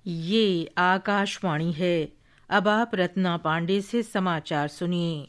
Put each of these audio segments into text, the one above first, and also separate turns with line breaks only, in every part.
ये आकाशवाणी है। अब आप रत्ना पांडे से समाचार सुनिए।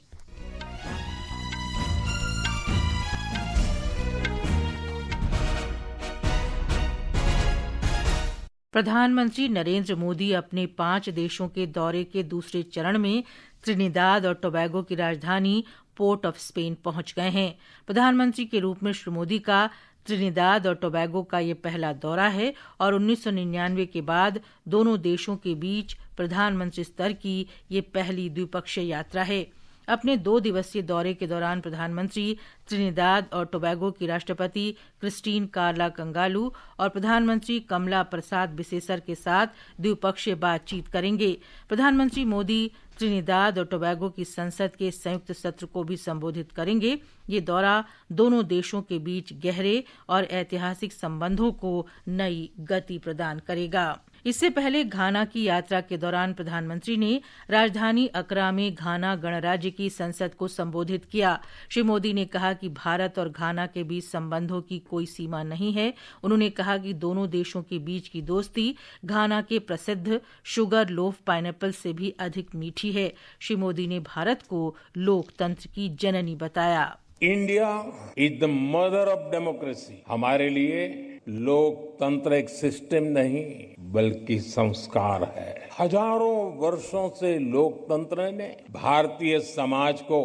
प्रधानमंत्री नरेंद्र मोदी अपने 5 देशों के दौरे के दूसरे चरण में त्रिनिदाद और टोबैगो की राजधानी पोर्ट ऑफ स्पेन पहुंच गए हैं। प्रधानमंत्री के रूप में श्री मोदी का त्रिनिदाद और टोबैगो का ये पहला दौरा है और 1999 के बाद दोनों देशों के बीच प्रधानमंत्री स्तर की ये पहली द्विपक्षीय यात्रा है। अपने 2 दिवसीय दौरे के दौरान प्रधानमंत्री त्रिनिदाद और टोबैगो की राष्ट्रपति क्रिस्टीन कार्ला कंगालू और प्रधानमंत्री कमला प्रसाद बिसेसर के साथ द्विपक्षीय बातचीत करेंगे। प्रधानमंत्री मोदी त्रिनिदाद और टोबैगो की संसद के संयुक्त सत्र को भी संबोधित करेंगे। ये दौरा दोनों देशों के बीच गहरे और ऐतिहासिक संबंधों को नई गति प्रदान करेगा। इससे पहले घाना की यात्रा के दौरान प्रधानमंत्री ने राजधानी अक्रा में घाना गणराज्य की संसद को संबोधित किया। श्री मोदी ने कहा कि भारत और घाना के बीच संबंधों की कोई सीमा नहीं है। उन्होंने कहा कि दोनों देशों के बीच की दोस्ती घाना के प्रसिद्ध शुगर लोफ पाइनएप्पल से भी अधिक मीठी है। श्री मोदी ने भारत को लोकतंत्र की जननी बताया।
India is the mother of democracy. हमारे लिए लोकतंत्र एक सिस्टम नहीं बल्कि संस्कार है। हजारों वर्षों से लोकतंत्र ने भारतीय समाज को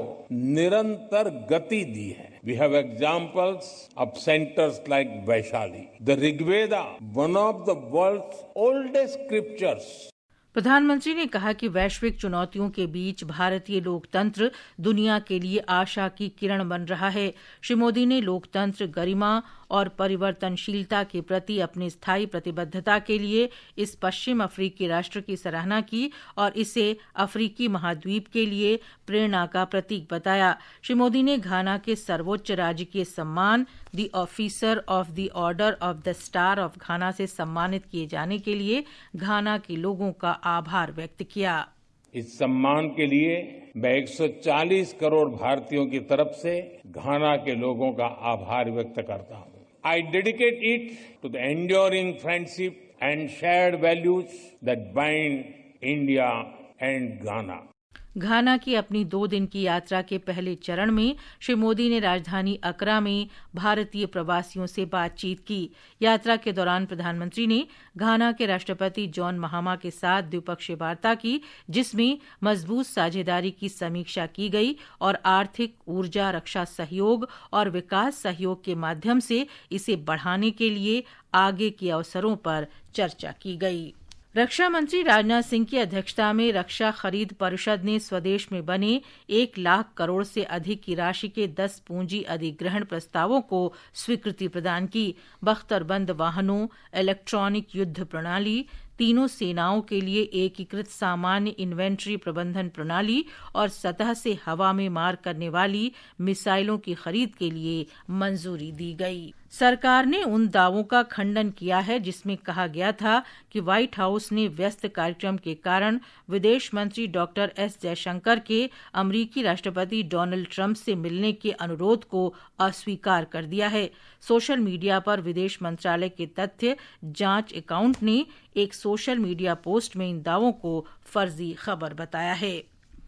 निरंतर गति दी है। We have examples of centers like Vaishali. The Rigveda, one of the world's oldest scriptures.
प्रधानमंत्री ने कहा कि वैश्विक चुनौतियों के बीच भारतीय लोकतंत्र दुनिया के लिए आशा की किरण बन रहा है। श्री मोदी ने लोकतंत्र, गरिमा और परिवर्तनशीलता के प्रति अपनी स्थायी प्रतिबद्धता के लिए इस पश्चिम अफ्रीकी राष्ट्र की सराहना की और इसे अफ्रीकी महाद्वीप के लिए प्रेरणा का प्रतीक बताया। श्री मोदी ने घाना के सर्वोच्च राजकीय सम्मान the officer of the order of the star of Ghana से सम्मानित किए जाने के लिए घाना के लोगों का आभार व्यक्त किया।
इस सम्मान के लिए मैं 140 करोड़ भारतीयों की तरफ से घाना के लोगों का आभार व्यक्त करता हूं। I dedicate it to the enduring friendship and shared values that bind India and Ghana.
घाना की अपनी 2 दिन की यात्रा के पहले चरण में श्री मोदी ने राजधानी अक्रा में भारतीय प्रवासियों से बातचीत की। यात्रा के दौरान प्रधानमंत्री ने घाना के राष्ट्रपति जॉन महामा के साथ द्विपक्षीय वार्ता की, जिसमें मजबूत साझेदारी की समीक्षा की गई और आर्थिक, ऊर्जा, रक्षा सहयोग और विकास सहयोग के माध्यम से इसे बढ़ाने के लिए आगे के अवसरों पर चर्चा की गई। रक्षा मंत्री राजनाथ सिंह की अध्यक्षता में रक्षा खरीद परिषद ने स्वदेश में बने 1 लाख करोड़ से अधिक की राशि के 10 पूंजी अधिग्रहण प्रस्तावों को स्वीकृति प्रदान की। बख्तरबंद वाहनों, इलेक्ट्रॉनिक युद्ध प्रणाली, तीनों सेनाओं के लिए एकीकृत सामान्य इन्वेंट्री प्रबंधन प्रणाली और सतह से हवा में मार करने वाली मिसाइलों की खरीद के लिए मंजूरी दी गई। सरकार ने उन दावों का खंडन किया है जिसमें कहा गया था कि व्हाइट हाउस ने व्यस्त कार्यक्रम के कारण विदेश मंत्री डॉक्टर एस जयशंकर के अमेरिकी राष्ट्रपति डोनाल्ड ट्रंप से मिलने के अनुरोध को अस्वीकार कर दिया है। सोशल मीडिया पर विदेश मंत्रालय के तथ्य जांच अकाउंट ने एक सोशल मीडिया पोस्ट में इन दावों को फर्जी खबर बताया है।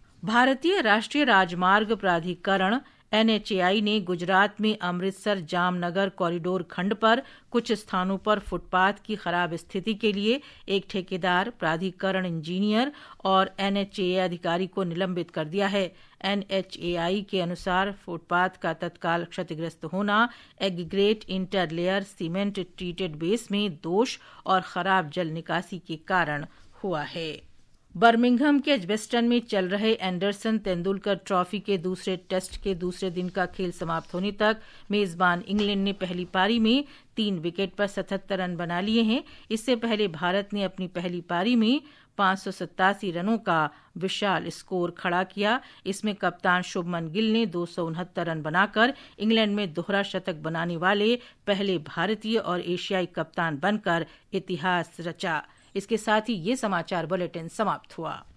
भारतीय राष्ट्रीय राजमार्ग प्राधिकरण NHAI ने गुजरात में अमृतसर जामनगर कॉरिडोर खंड पर कुछ स्थानों पर फुटपाथ की खराब स्थिति के लिए एक ठेकेदार, प्राधिकरण इंजीनियर और NHAI अधिकारी को निलंबित कर दिया है। NHAI के अनुसार फुटपाथ का तत्काल क्षतिग्रस्त होना aggregate interlayer cement treated base में दोष और खराब जल निकासी के कारण हुआ है। बर्मिंघम के एजबेस्टन में चल रहे एंडरसन तेंदुलकर ट्रॉफी के दूसरे टेस्ट के दूसरे दिन का खेल समाप्त होने तक मेजबान इंग्लैंड ने पहली पारी में 3 विकेट पर 77 रन बना लिए हैं। इससे पहले भारत ने अपनी पहली पारी में 587 रनों का विशाल स्कोर खड़ा किया। इसमें कप्तान शुभमन गिल ने 269 रन बनाकर इंग्लैंड में दोहरा शतक बनाने वाले पहले भारतीय और एशियाई कप्तान बनकर इतिहास रचा। इसके साथ ही ये समाचार बुलेटिन समाप्त हुआ।